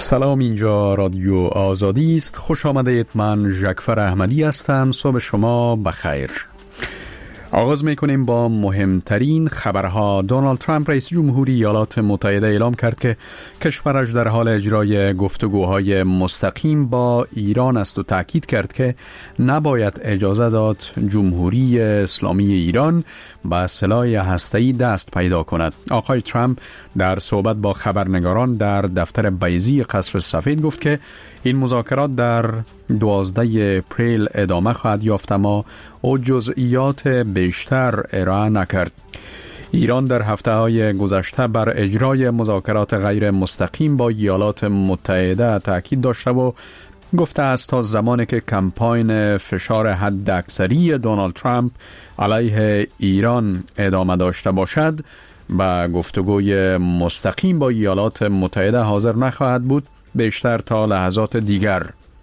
سلام، اینجا رادیو آزادی است. خوش آمدید. من ژکفر احمدی هستم. صبح شما بخیر. آغاز میکنیم با مهمترین خبرها. دونالد ترامپ رئیس جمهوری ایالات متحده اعلام کرد که کشورش در حال اجرای گفتگوهای مستقیم با ایران است و تاکید کرد که نباید اجازه داد جمهوری اسلامی ایران به سلاح هسته‌ای دست پیدا کند. آقای ترامپ در صحبت با خبرنگاران در دفتر بیضی قصر سفید گفت که این مذاکرات در 12 اپریل ادامه خواهد یافت، اما او جزئیات بیشتر ارائه نکرد. ایران در هفته‌های گذشته بر اجرای مذاکرات غیر مستقیم با ایالات متحده تاکید داشته و گفته است تا زمانی که کمپاین فشار حداکثری دونالد ترامپ علیه ایران ادامه داشته باشد با گفتگوی مستقیم با ایالات متحده حاضر نخواهد بود، بیشتر تا لحظات دیگر.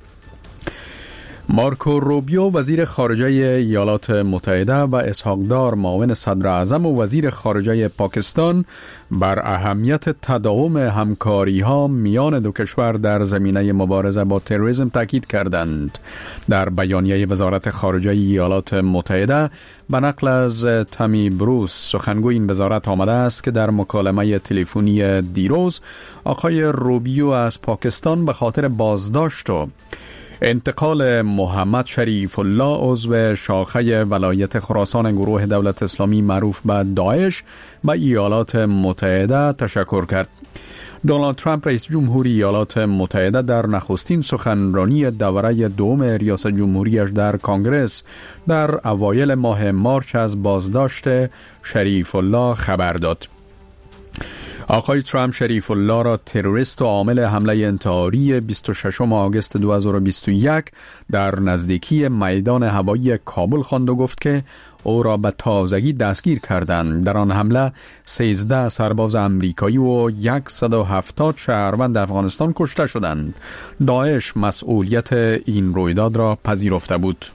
مارکو روبیو وزیر خارجه ایالات متحده و اسحاق دار معاون صدر اعظم و وزیر خارجه پاکستان بر اهمیت تداوم همکاری ها میان دو کشور در زمینه مبارزه با تروریسم تاکید کردند. در بیانیه وزارت خارجه ایالات متحده به نقل از تامی بروس سخنگوی این وزارت آمده است که در مکالمه تلفنی دیروز آقای روبیو از پاکستان به خاطر بازداشت و انتقال محمد شریف الله عضو شاخه ولایت خراسان گروه دولت اسلامی معروف به داعش به ایالات متحده تشکر کرد. دونالد ترامپ رئیس جمهوری ایالات متحده در نخستین سخنرانی دوره دوم ریاست جمهوریش در کنگره در اوایل ماه مارچ از بازداشت شریف الله خبر داد. آقای ترامپ شریف الله را تروریست و عامل حمله انتحاری 26 آگوست 2021 در نزدیکی میدان هوایی کابل خواند و گفت که او را به تازگی دستگیر کردند. در آن حمله 13 سرباز امریکایی و 170 شهروند افغانستان کشته شدند. داعش مسئولیت این رویداد را پذیرفته بود.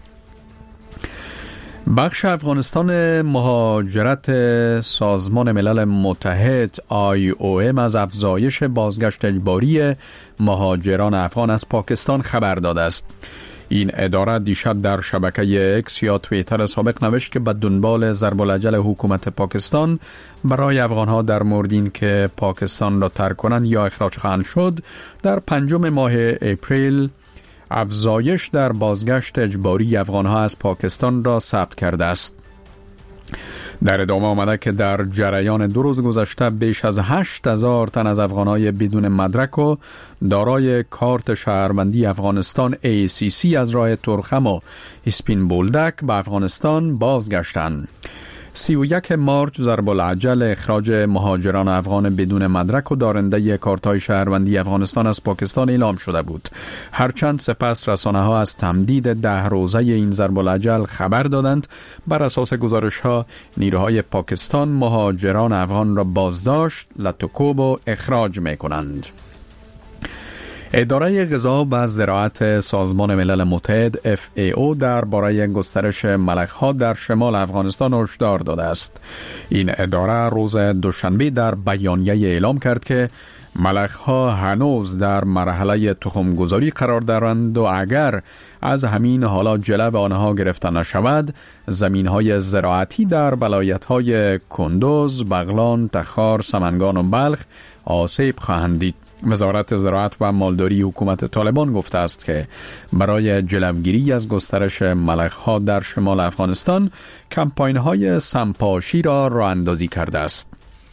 بخش افغانستان مهاجرت سازمان ملل متحد IOM از افزایش بازگشت اجباری مهاجران افغان از پاکستان خبر داده است. این اداره دیشب در شبکه اکس یا توییتر سابق نوشت که به دنبال ضرب الاجل حکومت پاکستان برای افغانها در مورد این که پاکستان را ترک کنند یا اخراج خواهند شد، در 5 ماه اپریل افزایش در بازگشت اجباری افغانها از پاکستان را ثبت کرده است. در ادامه آمده که در جریان 2 روز گذشته بیش از 8,000 تن از افغانهای بدون مدرک و دارای کارت شهروندی افغانستان ACC از راه ترخم و اسپین بولدک به افغانستان بازگشتند. 31 مارچ ضرب العجل اخراج مهاجران افغان بدون مدرک و دارنده کارت‌های شهروندی افغانستان از پاکستان اعلام شده بود. هرچند سپس رسانه‌ها از تمدید 10 روزه این ضرب العجل خبر دادند، بر اساس گزارش‌ها نیروهای پاکستان مهاجران افغان را بازداشت، لطکوب و اخراج می‌کنند. اداره غذا و زراعت سازمان ملل متحد FAO درباره گسترش ملخ‌ها در شمال افغانستان هشدار داده است. این اداره روز دوشنبه در بیانیه اعلام کرد که ملخ‌ها هنوز در مرحله تخمگذاری قرار دارند و اگر از همین حالا جلب آنها گرفته نشود، زمین‌های زراعتی در ولایت‌های کندوز، بغلان، تخار، سمنگان و بلخ آسیب خواهند دید. وزارت زراعت و مالداری حکومت طالبان گفته است که برای جلوگیری از گسترش ملخ‌ها در شمال افغانستان کمپاین‌های سمپاشی را راه اندازی کرده است.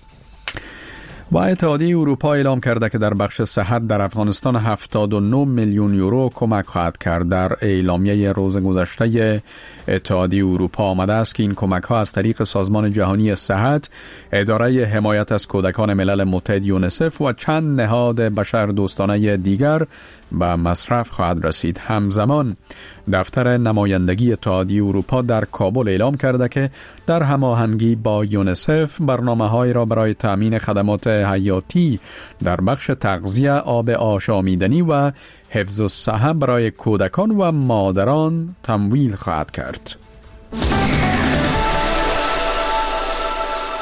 و اتحادیه اروپا اعلام کرده که در بخش صحت در افغانستان 79 میلیون یورو کمک خواهد کرد. در اعلامیه روز گذشته اتحادیه اروپا آمده است که این کمک ها از طریق سازمان جهانی صحت، اداره حمایت از کودکان ملل متحد یونیسف و چند نهاد بشر دوستانه دیگر به مصرف خواهد رسید. همزمان دفتر نمایندگی اتحادیه اروپا در کابل اعلام کرده که در هماهنگی با یونیسف برنامه‌هایی را برای تأمین خدمات حیاتی در بخش تغذیه، آب آشامیدنی و حفظ الصحه برای کودکان و مادران تمویل خواهد کرد.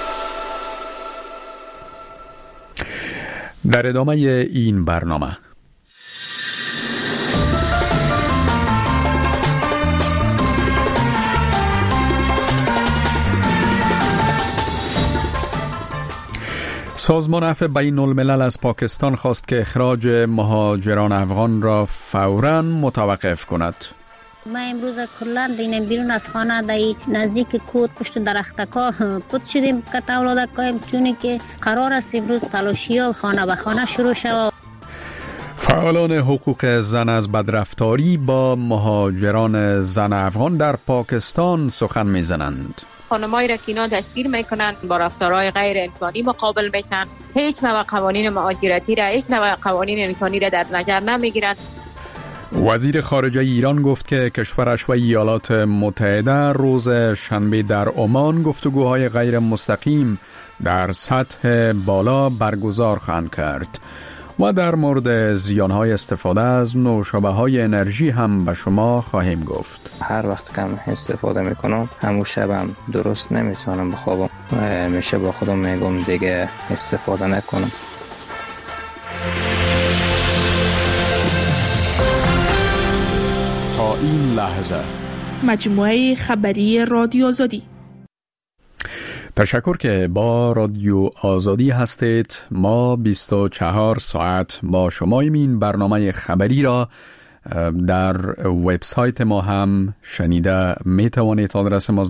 در ادامه این برنامه سازمان عفو بین الملل از پاکستان خواست که اخراج مهاجران افغان را فوراً متوقف کند. ما امروز کلا دین بیرون از خانه دای نزدیک کود پشت درختکا پد شدیم که تولد کنیم، چون که قرار است امروز تلاشی ها خانه به خانه شروع شود. فعالان حقوق زن از بدرفتاری با مهاجران زن افغان در پاکستان سخن میزنند. خانمایی را که اینا دستگیر میکنن، با رفتارهای غیر انسانی مقابل میشن، هیچ نوع قوانین مهاجرتی را، هیچ نوع قوانین انسانی را در نظر نمیگیرند. وزیر خارجه ایران گفت که کشورش و ایالات متحده روز شنبه در عمان گفتگوهای غیر مستقیم در سطح بالا برگزار خواهند کرد و در مورد زیانهای استفاده از نوشابه‌های انرژی هم به شما خواهیم گفت. هر وقت کم استفاده میکنم همون شبم درست نمیتونم بخوابم، همیشه با خودم میگم دیگه استفاده نکنم. تا این لحظه مجموعه خبری رادیو آزادی. تشکر که با رادیو آزادی هستید. ما 24 ساعت با شما این برنامه خبری را در وبسایت ما هم شنیده می توانید. آدرس ما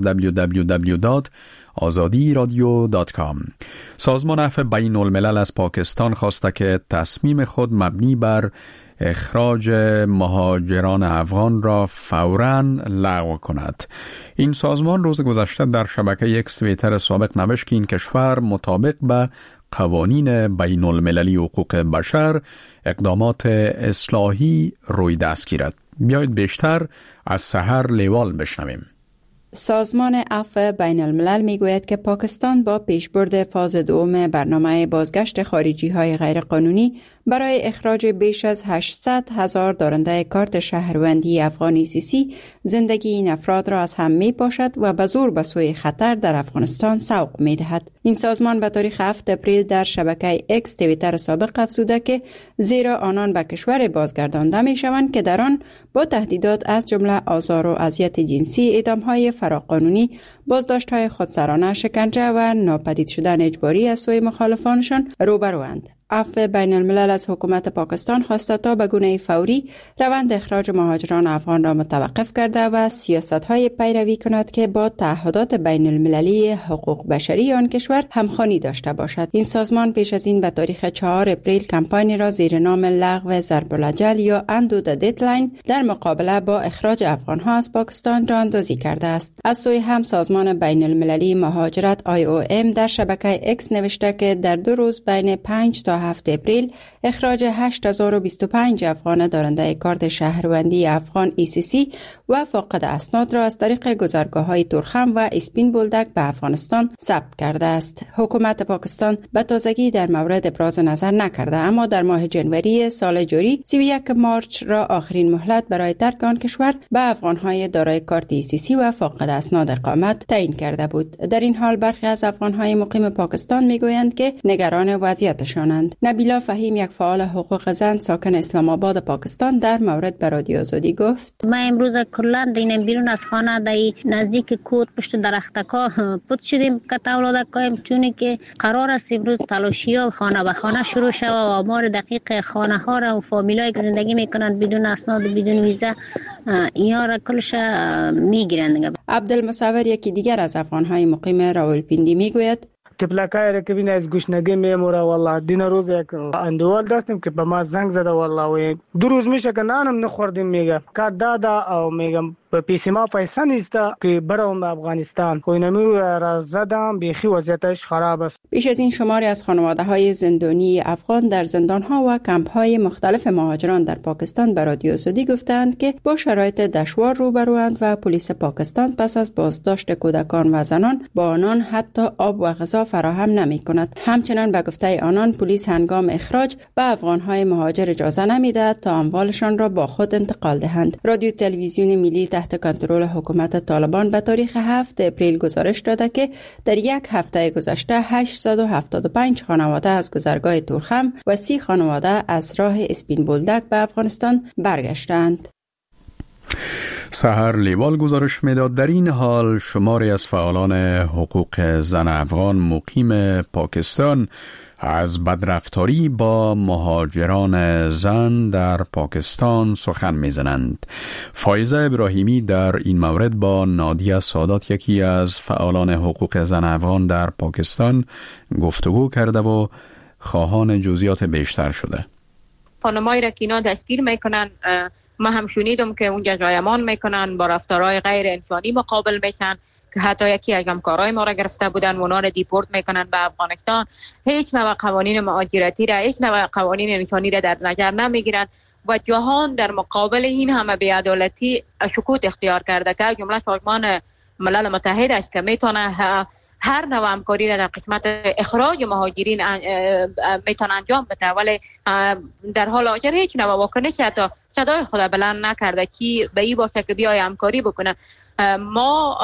www.azadiradio.com. سازمان عفو بین الملل از پاکستان خواسته که تصمیم خود مبنی بر اخراج مهاجران افغان را فوراً لغو کند. این سازمان روز گذشته در شبکه اکس توییتر سابق نوشت که این کشور مطابق به قوانین بین المللی حقوق بشر اقدامات اصلاحی روی دست گیرد. بیایید بیشتر از سحر لیوال بشنویم. سازمان عفو بین الملل می گوید که پاکستان با پیشبرد فاز دوم برنامه بازگشت خارجی های غیرقانونی برای اخراج بیش از 800,000 دارنده کارت شهروندی افغانی سیسی زندگی این افراد را از هم می پاشد و به زور به سوی خطر در افغانستان سوق می دهد. این سازمان به تاریخ 7 اپریل در شبکه اکس توییتر سابق افزوده که زیرا آنان به کشور بازگردانده می شوند که در آن با تهدیدات از جمله آزار و اذیت جنسی، اعدام‌های فراقانونی، بازداشت‌های خودسرانه، شکنجه و ناپدید شدن اجباری از سوی مخالفانشان روبروند. عفو بین الملل از حکومت پاکستان خواسته تا به گونه فوری روند اخراج مهاجران افغان را متوقف کرده و سیاست‌های پیروی کند که با تعهدات بین المللی حقوق بشری آن کشور همخوانی داشته باشد. این سازمان پیش از این به تاریخ 4 اپریل کمپانی را زیر نام لغو ضرب الاجل یا اندو د ددلاین در مقابله با اخراج افغان‌ها از پاکستان را اندازی کرده است. از سوی هم سازمان بین المللی مهاجرت IOM در شبکه اکس نوشته که در 2 روز بین 5 تا 7 اپریل اخراج 8025 افغان دارنده کارت شهروندی افغان ECC و فاقد اسناد را از طریق گذرگاه‌های تورخم و اسپین بولدک به افغانستان ثبت کرده است. حکومت پاکستان به تازگی در مورد ابراز نظر نکرده، اما در ماه جنوری سال جاری 31 مارچ را آخرین مهلت برای ترک آن کشور به افغان‌های دارای کارت ECC و فاقد اسناد اقامت تعیین کرده بود. در این حال برخی از افغان‌های مقیم پاکستان می‌گویند که نگران وضعیتشانند. نبیلا فهیم، یک فعال حقوق زن ساکن اسلام آباد پاکستان، در مورد به رادیو آزادی گفت: ما امروز کلا دین بیرون از خانه دای نزدیک کود پشت درختکا پد شدیم که تولد کنیم، چون که قرار است امروز تلاشی ها خانه به خانه شروع شود و آمار دقیق خانه ها را و فامیلایی که زندگی میکنند بدون اسناد و بدون ویزا اینا را کلش میگیرند. عبدالمصور، یکی دیگر از افغان‌های مقیم راولپیندی، میگوید: تفلکای را که بین از گوشنگی میموره والله دین روز یک اندوال داشتیم که به ما زنگ زده والله و 2 روز میشه که نانم نخوردیم. میگه که دادا او میگم به پیش ما پیسه نیست که برام به افغانستان کوینمی را زدم، بیخی وضعیتش خراب است. بیش از این شماری از خانواده‌های زندانی افغان در زندان‌ها و کمپ‌های مختلف مهاجران در پاکستان به رادیو آزادی گفتند که با شرایط دشوار روبروند و پلیس پاکستان پس از بازداشت کودکان و زنان با آنان حتی آب و غذا فراهم نمی‌کند. همچنین به گفته آنان پلیس هنگام اخراج به افغان‌های مهاجر اجازه نمی‌دهد تا اموالشان را با خود انتقال دهند. رادیو تلویزیون ملی تحت کنترل حکومت طالبان به تاریخ 7 اپریل گزارش داده که در یک هفته گذشته 875 خانواده از گذرگاه تورخم و 30 خانواده از راه اسپین بولدک به افغانستان برگشتند. سحر لیوال گزارش میداد. در این حال شماری از فعالان حقوق زن افغان مقیم پاکستان از بدرفتاری با مهاجران زن در پاکستان سخن میزنند. فایزه ابراهیمی در این مورد با نادیه سادات، یکی از فعالان حقوق زن افغان در پاکستان، گفتگو کرده و خواهان جزئیات بیشتر شده. خانمایی را که اینا دستگیر میکنن، ما هم شنیدم که اونجا جایمان میکنن، با رفتارهای غیر انسانی مقابل میشن که حتی یکی از همکارای ما را گرفته بودن، اونا را دیپورت میکنن به افغانستان. هیچ نوع قوانین مهاجرتی را، هیچ نوع قوانین انسانی را در نظر نمیگیرن و جهان در مقابل این همه بی‌عدالتی سکوت اختیار کرده که جمله سازمان ملل متحد است که میتونه هر نوع همکاری را در قسمت اخراج مهاجرین میتونه انجام بده، ولی در حال حاضر هیچ نوع واکنشی حتی صدای خود بلند نکرده که به این باشه که بیای همکاری بکنه. ما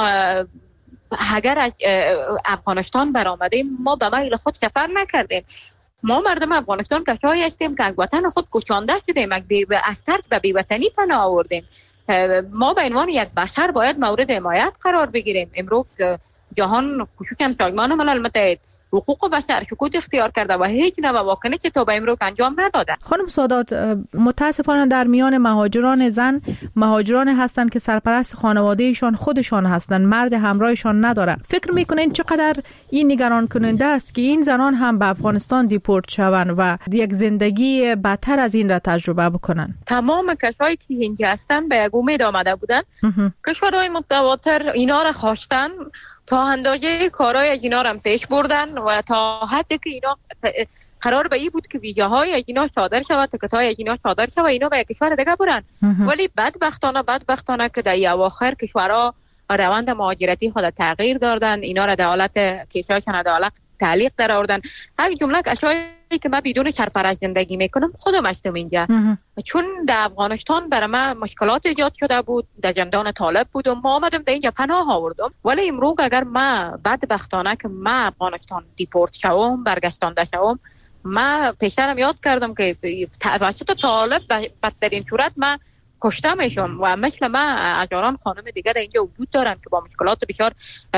اگر از افغانستان برآمدیم، ما به میل خود سفر نکردیم. ما مردم افغانستان کسایی هستیم که از وطن خود کشانده شدیم، از ترک به بی‌وطنی پناه آوردیم. ما به عنوان یک بشر باید مورد حمایت قرار بگیریم. امروز جهان خصوصا سازمان ملل متحد حقوق بشر سکوت اختیار کرده و هیچ نوع واکنشی تا به امروز انجام نداده. خانم سادات، متاسفانه در میان مهاجران زن مهاجران هستند که سرپرست خانوادهشان خودشان هستند، مرد همراهشان نداره. فکر میکنین چقدر این نگران کننده است که این زنان هم به افغانستان دیپورت شوند و یک زندگی بدتر از این را تجربه بکنن؟ تمام کسایی که اینجا هستن به یک امید آمده بودن. کشورهای متواتر اینا را خواستن تا اندازه کارهای از اینا را پیش بردن و تا حدی که اینا قرار به این بود که ویزاهای از اینا صادر شود، تکت‌های از اینا صادر شود، اینا به یک کشور دیگه برن. ولی بدبختانه که در اواخر کشورها روند مهاجرتی خود تغییر دادن، اینا را در حالت کشورشان در حالت تعلیق در آوردن. هر جمله اشیایی که من بدون سرپرست زندگی میکنم خودم هستم اینجا، چون در افغانستان برای من مشکلات ایجاد شده بود، در زندان طالب بودم، ما آمدم در اینجا پناه آوردم. ولی امروز اگر من بدبختانه که من افغانستان دیپورت شوم، برگشتانده شوم، من پیشترم یاد کردم که توسط طالب بدترین صورت من کشته میشم و مثل من هزاران خانم دیگه در اینجا وجود دارن که با مشکلات بسیار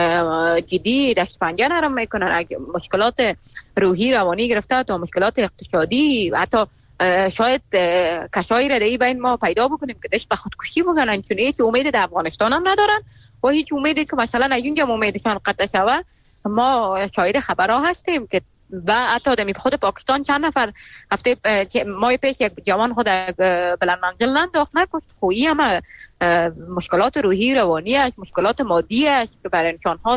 جدی دست پنجه نرم میکنن، مشکلات روحی روانی گرفته تا مشکلات اقتصادی، حتی شاید کسایی را در بین ما پیدا بکنیم که دست به خودکشی بکنن، چون هیچ امید در افغانستان هم ندارن و هیچ امیدی که مثلا از اونجا امیدشان قطع شود. ما شاید خبرها هستیم که و حتی در خود پاکستان چند نفر هفته ماه پیش یک جوان خود بلند منزل انداخت، نکشت. خویی هم مشکلات روحی روانی است، مشکلات مادی است که بر انسان‌ها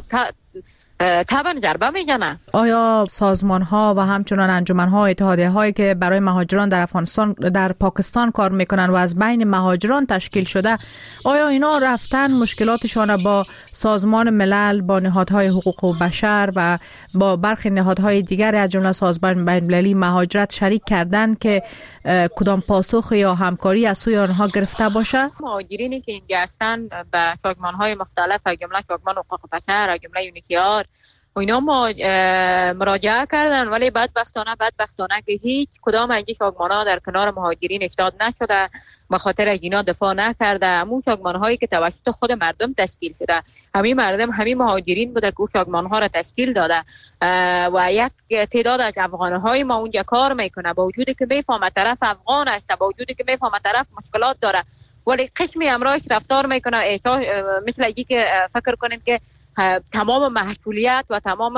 طبعا ضربه میزنه. آیا سازمان ها و همچنان انجمن ها، اتحادیه هایی که برای مهاجران در افغانستان در پاکستان کار میکنن و از بین مهاجران تشکیل شده، آیا اینا رفتن مشکلاتشان با سازمان ملل، با نهادهای حقوق بشر و با برخی نهادهای دیگر از جمله سازمان بین المللی مهاجرت شریک کردن که کدام پاسخ یا همکاری از سوی آنها گرفته باشه؟ مهاجرینی که اینجا هستن به سازمان های مختلف از جمله سازمان حقوق بشر، از جمله یونیسیار و اینا مراجعه کردن، ولی بدبختانه که هیچ کدام از این سازمان‌ها در کنار مهاجرین ایستاد نشده، به خاطر از اینا دفاع نکرده. همون سازمان‌هایی که توسط خود مردم تشکیل شده، همین مردم همین مهاجرین بوده که سازمان‌ها را تشکیل داده و یک تعداد از افغان‌های ما اونجا کار میکنه، با وجودی که میفهمه طرف افغان است، با وجودی که میفهمه طرف مشکلات داره، ولی قسمی امروز رفتار میکنه مثل اینکه که فکر کنیم که تمام مسئولیت و تمام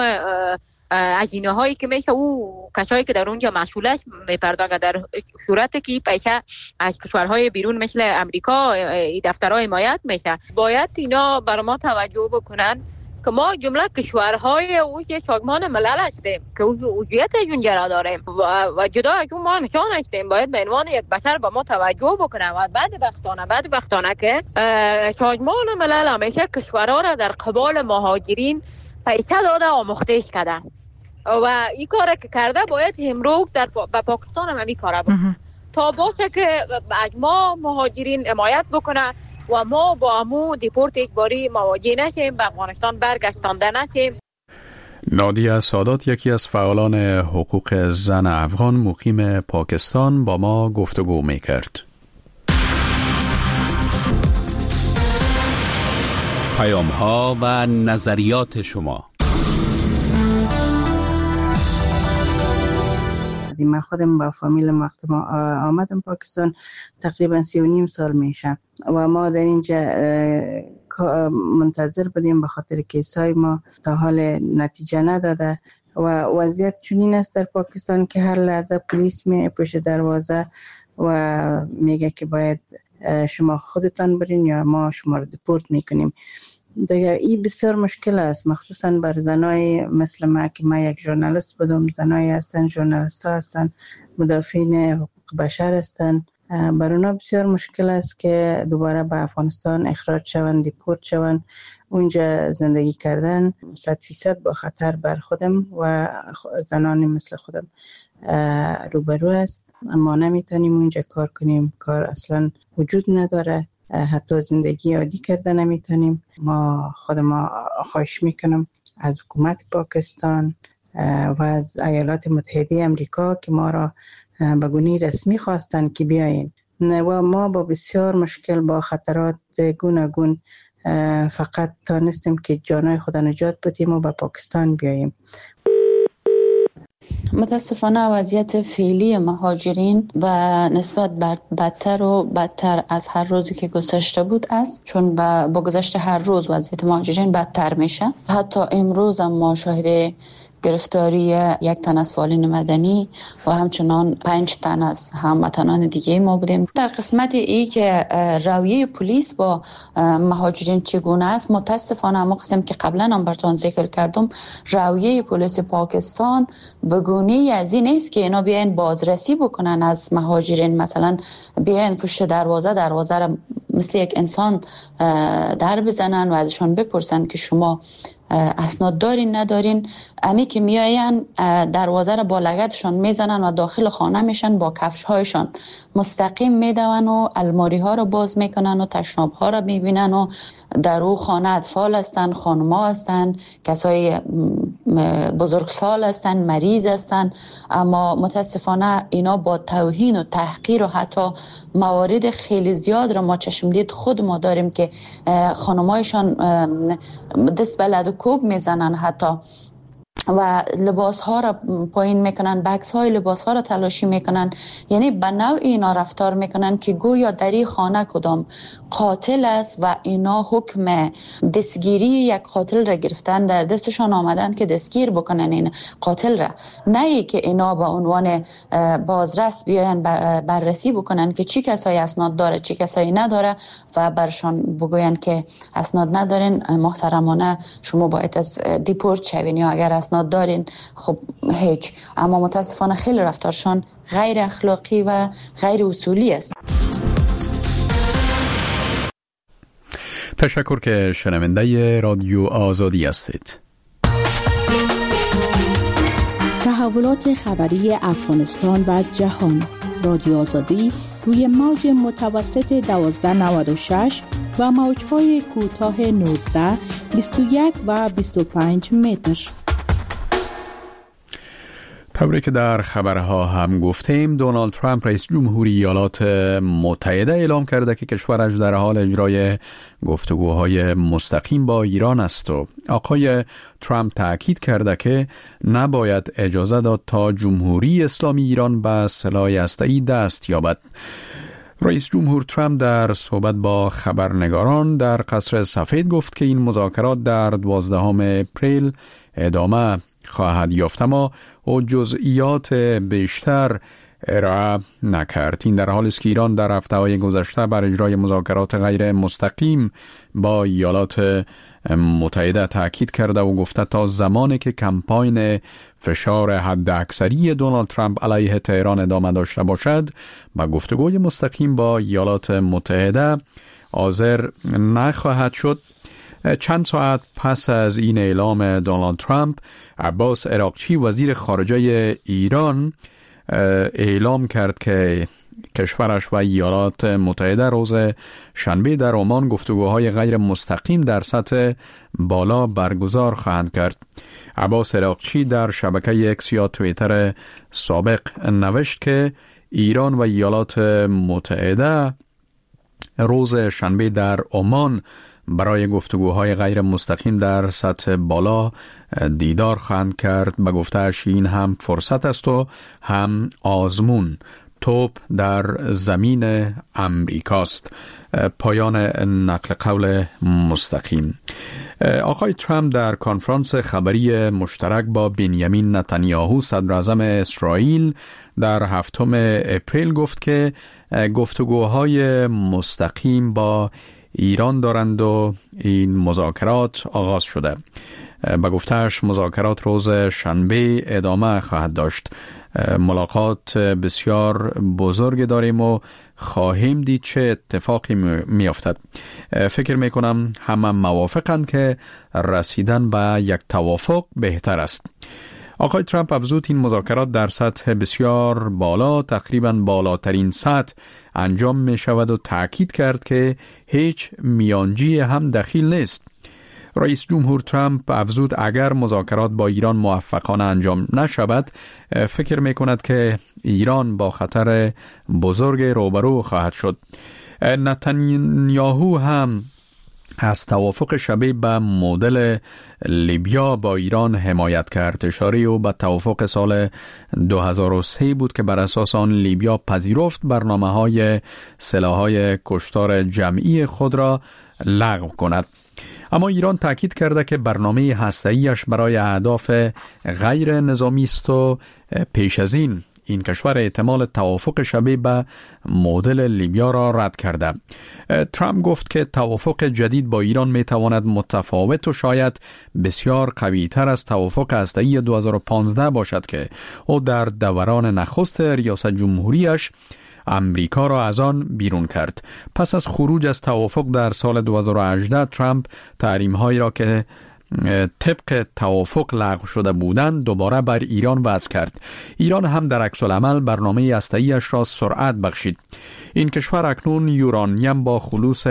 هزینه هایی که میشه او کسایی که در اونجا مسئول میپردازه، در صورتی که پیسه از کشورهای بیرون مثل امریکا دفترهای حمایت میشه. باید اینا بر ما توجه بکنن که ما جمله کشورهای او سازمان ملل هستیم که عضویت اونجا را داریم و جدا از اون ما نشان هستیم. باید به عنوان یک بشر به ما توجه بکنن و بدبختانه که سازمان ملل همیشه کشورها را در قبال مهاجرین پیسه داده آموختش کردن و این کار که کرده باید امروز در پاکستان هم این کار بکنه تا باشه که از ما مهاجرین حمایت بکنه و ما با همون دیپورت اجباری مواجه نشیم، به افغانستان برگشتانده نشیم. نادیه سادات، یکی از فعالان حقوق زن افغان مقیم پاکستان، با ما گفتگو میکرد. پیام‌ها و نظریات شما. آمدیم. من خودم با فامیلم وقت ما آمدم پاکستان تقریبا 3.5 سال میشه و ما در اینجا منتظر بودیم به خاطر کیسای ما تا حال نتیجه نداده و وضعیت چنین است در پاکستان که هر لحظه پلیس می پشت دروازه و میگه که باید شما خودتان برین یا ما شما رو دپورت میکنیم. دیگه این بسیار مشکل است، مخصوصا بر زنای مثل ما که ما یک ژورنالیست بودم. زنای هستن، ژورنالیست ها هستن، مدافعین حقوق بشر هستن. بر اونا بسیار مشکل است که دوباره به افغانستان اخراج شوند، دیپورت شوند. اونجا زندگی کردن 100% با خطر بر خودم و زنان مثل خودم روبرو است. اما نمیتونیم اونجا کار کنیم، کار اصلا وجود نداره، حتی زندگی عادی کرده نمیتونیم. ما خواهش میکنم از حکومت پاکستان و از ایالات متحده امریکا که ما را به گونه رسمی خواستن که بیاین و ما با بسیار مشکل با خطرات گوناگون فقط تانستیم که جانای خود نجات بدیم و به پاکستان بیاییم. متاسفانه وضعیت فعلی مهاجرین و نسبت بدتر و بدتر از هر روزی که گذشته بود است، چون با گذشت هر روز وضعیت مهاجرین بدتر میشه. حتی امروز هم ما شاهد گرفتاری یک تن از فعالین مدنی و همچنان 5 تن از هموطنان دیگه ما بودیم. در قسمت ای که رویه پلیس با مهاجرین چگونه است، متاسفانه ما قسم که قبلا هم براتون ذکر کردم، رویه پلیس پاکستان به گونه از این است که اینا بیاین بازرسی بکنن از مهاجرین، مثلا بیاین پشت دروازه را مثل یک انسان در بزنن و ازشان بپرسن که شما اسناد دارین ندارین. امی که میاین دروازه را با لگدشان میزنن و داخل خانه میشن، با کفش هایشان مستقیم میدون و الماری ها را باز میکنن و تشناب ها را میبینن و در او خانه اطفال هستن، خانما هستن، کسای بزرگسال هستن، مریض هستن. اما متاسفانه اینا با توهین و تحقیر و حتی موارد خیلی زیاد را ما چشم دید خود ما داریم که خانمایشان دست به لد و کوب میزنن حتی و لباس ها را پایین میکنن، بکس های لباس ها را تلاشی میکنن. یعنی به نوع اینا رفتار میکنن که گویا در این خانه کدام قاتل است و اینا حکم دستگیری یک قاتل را گرفتن، در دستشان آمدن که دستگیر بکنن این قاتل را، نه ای که اینا به عنوان بازرس بیاین بررسی بکنن که چی کسایی اسناد داره چی کسایی نداره و برشان بگوین که اسناد ندارین، محترمانه شما باید از دیپورت شوین، یا اگر اسناد دارین خب هیچ. اما متاسفانه خیلی رفتارشان غیر اخلاقی و غیر اصولی است. تشکر که شنونده رادیو آزادی هستید. تحولات خبری افغانستان و جهان. رادیو آزادی روی موج متوسط 1296 و موج‌های کوتاه 19، 21 و 25 متر. طوری که در خبرها هم گفتیم، دونالد ترامپ رئیس جمهوری ایالات متحده اعلام کرده که کشورش در حال اجرای گفتگوهای مستقیم با ایران است و آقای ترامپ تاکید کرده که نباید اجازه داد تا جمهوری اسلامی ایران به سلاح هسته‌ای دست یابد. رئیس جمهور ترامپ در صحبت با خبرنگاران در قصر سفید گفت که این مذاکرات در 12 اپریل ادامه خواهد یافت، اما او جزئیات بیشتر ارائه نکرد. این در حالی است که ایران در هفته‌های گذشته بر اجرای مذاکرات غیر مستقیم با ایالات متحده تاکید کرده و گفته تا زمانی که کمپاین فشار حداکثری دونالد ترامپ علیه تهران ادامه داشته باشد و گفتگوی مستقیم با ایالات متحده حاضر نخواهد شد. چند ساعت پس از این اعلام دونالد ترامپ، عباس عراقچی وزیر خارجه ایران اعلام کرد که کشورش و ایالات متحده روز شنبه در عمان گفتگوهای غیر مستقیم در سطح بالا برگزار خواهند کرد. عباس عراقچی در شبکه اکس یا توییتر سابق نوشت که ایران و ایالات متحده روز شنبه در عمان برای گفتگوهای غیر مستقیم در سطح بالا دیدار خواهند کرد. به گفته‌اش این هم فرصت است و هم آزمون. توپ در زمین امریکاست. پایان نقل قول مستقیم. آقای ترامپ در کنفرانس خبری مشترک با بنیامین نتانیاهو صدر اعظم اسرائیل در 7 اپریل گفت که گفتگوهای مستقیم با ایران دارند و این مذاکرات آغاز شده. به گفتهش مذاکرات روز شنبه ادامه خواهد داشت. ملاقات بسیار بزرگ داریم و خواهیم دید چه اتفاقی می افتد. فکر می کنم همه موافقند که رسیدن به یک توافق بهتر است. آقای ترامپ افزود این مذاکرات در سطح بسیار بالا، تقریبا بالاترین سطح انجام می شود و تأکید کرد که هیچ میانجی هم دخیل نیست. رئیس جمهور ترامپ افزود اگر مذاکرات با ایران موفقانه انجام نشود، فکر می کند که ایران با خطر بزرگ روبرو خواهد شد. نتانیاهو هم از توافق شبیه به مدل لیبیا با ایران حمایت کرد. اشاره او به توافق سال 2003 بود که بر اساس آن لیبیا پذیرفت برنامه‌های سلاح‌های کشتار جمعی خود را لغو کند. اما ایران تاکید کرده که برنامه هسته‌ایش برای اهداف غیر نظامی است و پیش از این کشور احتمال توافق شبیه به مدل لیبیا را رد کرده. ترامپ گفت که توافق جدید با ایران می تواند متفاوت و شاید بسیار قوی تر از توافق هسته‌ای 2015 باشد که او در دوران نخست ریاست جمهوریش امریکا را از آن بیرون کرد. پس از خروج از توافق در سال 2018 ترامپ تحریم‌هایی را که طبق توافق لغو شده بودند دوباره بر ایران وضع کرد. ایران هم در عکس العمل برنامه هسته‌ایش را سرعت بخشید. این کشور اکنون یورانیم با خلوص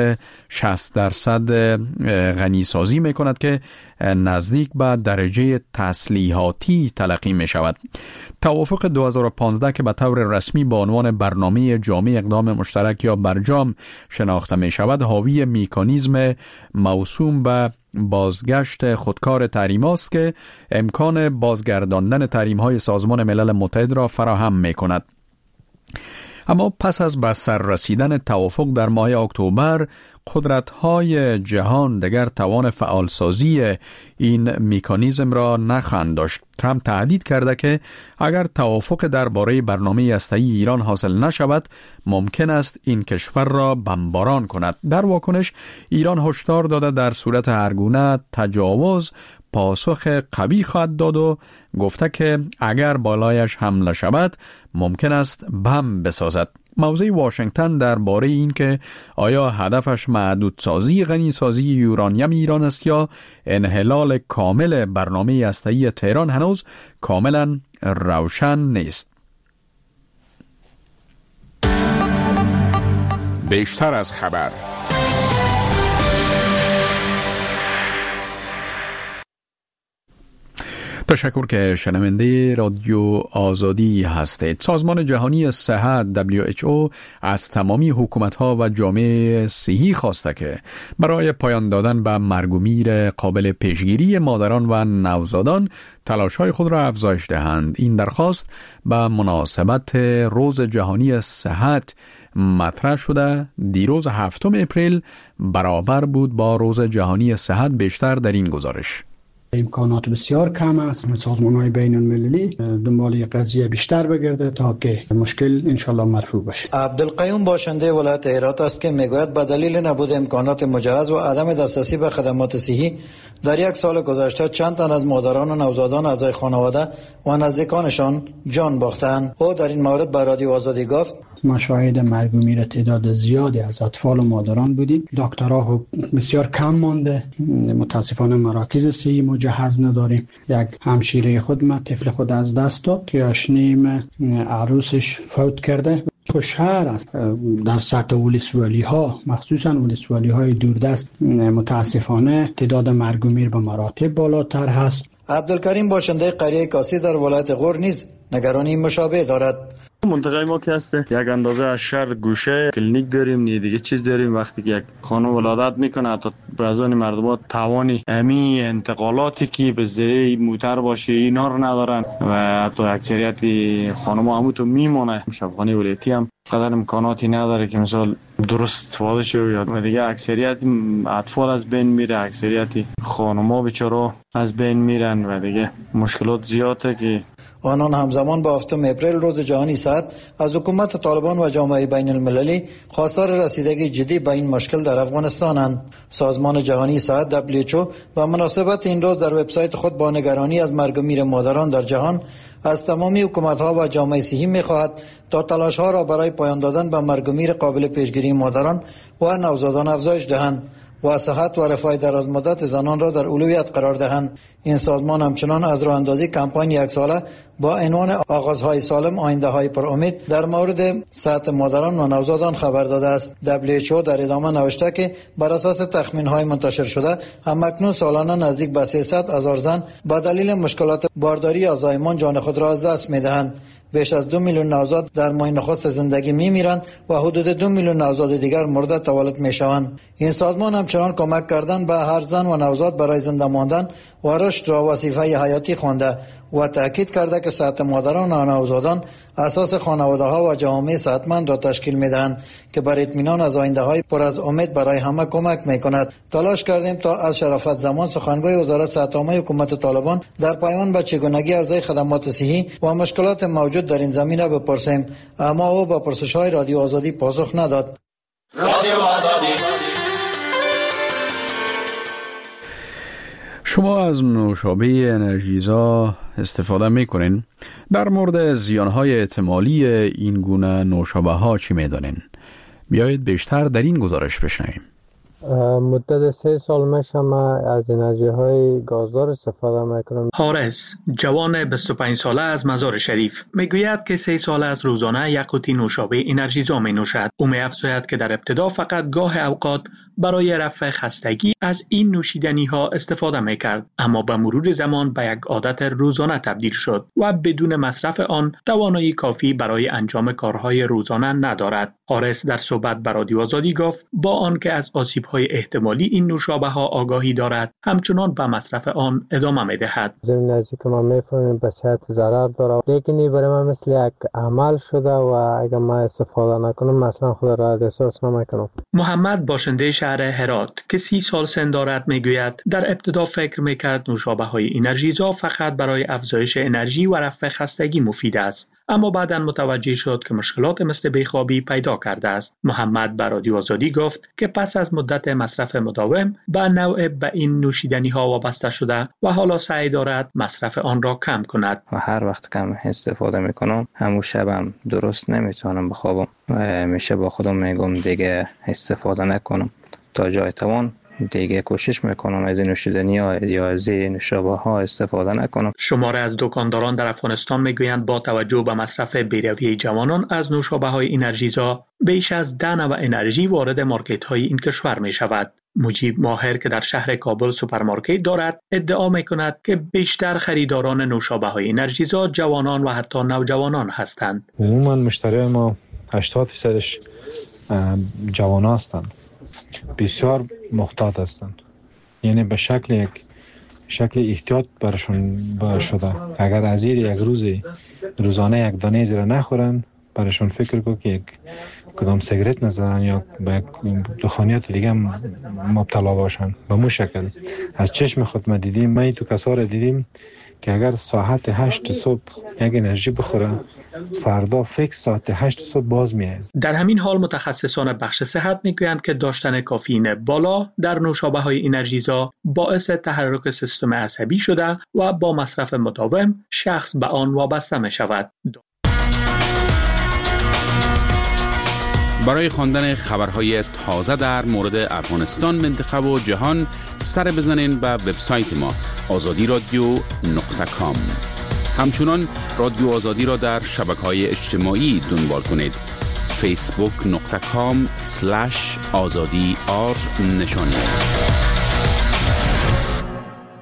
60% غنی سازی می کند که نزدیک به درجه تسلیحاتی تلقی می شود. توافق 2015 که به طور رسمی با عنوان برنامه جامع اقدام مشترک یا برجام شناخته می شود، حاوی مکانیزم موسوم به بازگشت خودکار تحریم است که امکان بازگرداندن تحریم های سازمان ملل متحد را فراهم می کند. اما پس از به سر رسیدن توافق در ماه اکتبر، قدرت‌های جهان دیگر توان فعالسازی این مکانیزم را نخواهند داشت. ترامپ تهدید کرده که اگر توافق درباره برنامه هسته‌ای ایران حاصل نشود، ممکن است این کشور را بمباران کند. در واکنش ایران هشدار داده در صورت هرگونه تجاوز پاسخ قوی خواهد داد و گفته که اگر بالایش حمله شود ممکن است بم بسازد. موضع واشنگتن درباره این که آیا هدفش محدودسازی غنیسازی یورانیم ایران است یا انحلال کامل برنامه هسته‌ای تهران هنوز کاملا روشن نیست. بیشتر از خبر. تشکر که شنونده رادیو آزادی هستید. سازمان جهانی صحت WHO از تمامی حکومت‌ها و جامعه صحی خواسته که برای پایان دادن به مرگ و میر قابل پیشگیری مادران و نوزادان تلاش‌های خود را افزایش دهند. این درخواست به مناسبت روز جهانی صحت مطرح شده. دیروز 7 اپریل برابر بود با روز جهانی صحت. بیشتر در این گزارش. امکانات بسیار کم است. سازمان‌های بین‌المللی دنبال قضیه بیشتر بگرده تا که مشکل انشالله مرفوع بشه. عبدالقیوم باشنده ولایت هرات است که میگوید به دلیل نبود امکانات مجهز و عدم دسترسی به خدمات صحی در یک سال گذشته چند تن از مادران و نوزادان اعضای خانواده و نزدیکانشان جان باختند. او در این مورد به رادیو آزادی گفت: ما شاهد مرگ و میر تعداد زیادی از اطفال و مادران بودیم. دکترها بسیار کم مانده. متاسفانه مراکز صحی مجهز نداریم. یک همشیره خود ما طفل خود از دست داد که اشنیم عروسش فوت کرده. شهر است در سطح ولسوالی ها، مخصوصا ولسوالی های دوردست، متاسفانه تعداد مرگ و میر به مراتب بالاتر هست. عبدالکریم باشنده قریه کاسی در ولایت غور نیز نگرانی مشابه دارد. منطقه ما که هست یک اندازه از شهر گوشه کلینیک داریم، نه دیگه چیز داریم. وقتی که یک خانم ولادت میکنه حتی بعضی مردم توانی امی انتقالاتی که به ذریعه موتر باشه اینا رو ندارن و حتی اکثریت خانم‌ها همون تو میمونه. شبخانه ولایتی هم قدر امکاناتی نداره که مثلا درست استفاده شه و دیگه اکثریت اطفال از بین میره، اکثریت خانم‌ها بیچاره از بین میرن و دیگه مشکلات زیاده که آنان همزمان با 7 اپریل روز جهانی صحت از حکومت طالبان و جامعه بین المللی خواستار رسیدگی جدی به این مشکل در افغانستانند. سازمان جهانی صحت WHO و مناسبت این روز در وبسایت خود با نگرانی از مرگ و میر مادران در جهان از تمامی حکومت‌ها و جامعه صحی می‌خواهد تا تلاش‌ها را برای پایان دادن به مرگ و میر قابل پیشگیری مادران و نوزادان افزایش دهند و صحت و رفاه درازمدت زنان را در اولویت قرار دهند. این سازمان همچنان از راه اندازی کمپاین یک ساله با عنوان آغازهای سالم آینده‌های پر امید در مورد صحت مادران و نوزادان خبر داده است. WHO در ادامه نوشته که بر اساس تخمین‌های منتشر شده همکنون سالانه نزدیک به 300,000 زن به دلیل مشکلات بارداری یا زایمان جان خود را از دست می‌دهند. بیش از 2 میلیون نوزاد در ماه نخست زندگی می‌میرند و حدود 2 میلیون نوزاد دیگر مورد تولد می‌شوند. این سازمان همچنان کمک کردن به هر زن و نوزاد برای زنده ماندن و رشد را وظیفه حیاتی خوانده و تاکید کرده که صحت مادران و نوزادان اساس خانواده‌ها و جوامع صحتمند را تشکیل می‌دهند که بر اطمینان از آینده‌های پر از امید برای همه کمک می‌کند. تلاش کردیم تا از شرافت زمان سخنگوی وزارت صحت عامه حکومت طالبان در پیوند به چگونگی عرضه خدمات صحی و مشکلات موجود در این زمینه بپرسیم، اما او با پرسش‌های رادیو آزادی پاسخ نداد. رادیو آزادی. شما از نوشابه انرژیزا استفاده میکنین؟ در مورد زیانهای احتمالی این گونه نوشابه ها چی میدانین؟ بیایید بیشتر در این گزارش بشنویم. مدت 3 سال میشه من از انرژی های گازدار استفاده میکنم. حارس، جوان 25 ساله از مزار شریف، میگوید که 3 سال از روزانه یک قوطی نوشابه انرژیزا می نوشد. او می‌افزاید که در ابتدا فقط گاه اوقات برای رفع خستگی از این نوشیدنی ها استفاده میکرد، اما به مرور زمان به یک عادت روزانه تبدیل شد و بدون مصرف آن توانایی کافی برای انجام کارهای روزانه ندارد. حارس در صحبت با رادیو آزادی گفت با آنکه از آسیب‌های احتمالی این نوشابه ها آگاهی دارد، همچنان به مصرف آن ادامه می‌دهد. زمین نزدیک که ما می‌فهمیم به صحت ضرر داره، لیکن این برای من مثل یک عمل شده و اگر ما استفاده نکنم مثلا خود را احساس نمی‌کنم. محمد باشنده شهر هرات که 30 سال سن دارد میگوید در ابتدا فکر میکرد نوشابه های انرژیزا فقط برای افزایش انرژی و رفع خستگی مفید است، اما بعداً متوجه شد که مشکلات مثل بیخوابی پیدا کرده است. محمد بر رادیو آزادی گفت که پس از مدت مصرف مداوم به نوع به این نوشیدنی ها وابسته شده و حالا سعی دارد مصرف آن را کم کند. و هر وقت کم استفاده میکنم همون شبم درست نمیتونم بخوابم و میشه با خودم میگم دیگه استفاده نکنم. تا جای توان دیگه کوشش میکنم از این نوشیدنی ها یا از این نوشابه ها استفاده نکنم. شماره از دکانداران در افغانستان میگویند با توجه به مصرف بی‌رویه جوانان از نوشابه های انرژیزا بیش از 10 نوع انرژی وارد مارکت های این کشور می شود. مجیب ماهر که در شهر کابل سوپرمارکت دارد ادعا می کند که بیشتر خریداران نوشابه های انرژیزا جوانان و حتی نوجوانان هستند. عموما مشتری ما 80% جوان هستند، بسیار محتاط هستند، یعنی به شکل احتیاط برشون شده. اگر از یک روزانه یک دانه زیر نخورن برشون فکر کو که کدام سیگرت نزنن یا به دخانیات دیگه مبتلا باشن. به مو شکل از چشم خود ما دیدیم، ما تو کسا دیدیم که اگر ساعت 8 صبح یک انرژی بخوره فردا فکس ساعت 8 صبح باز میاد. در همین حال متخصصان بخش صحت میگویند که داشتن کافئین بالا در نوشابه های انرژیزا باعث تحرک سیستم عصبی شده و با مصرف مداوم شخص به آن وابسته می شود. برای خواندن خبرهای تازه در مورد افغانستان، منطقه و جهان سر بزنین به وبسایت ما azadi.radio.com. همچنان رادیو آزادی را در شبکه‌های اجتماعی دنبال کنید. facebook.com/azadi_r نشانی است.